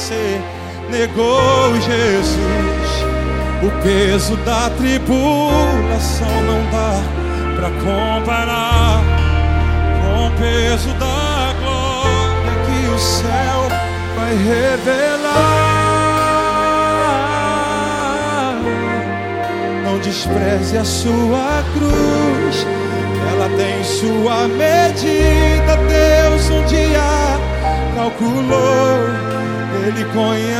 você negou Jesus. O peso da tribulação não dá pra comparar com o peso da glória que o céu vai revelar. Não despreze a sua cruz, ela tem sua medida. Deus um dia calculou, Ele conhece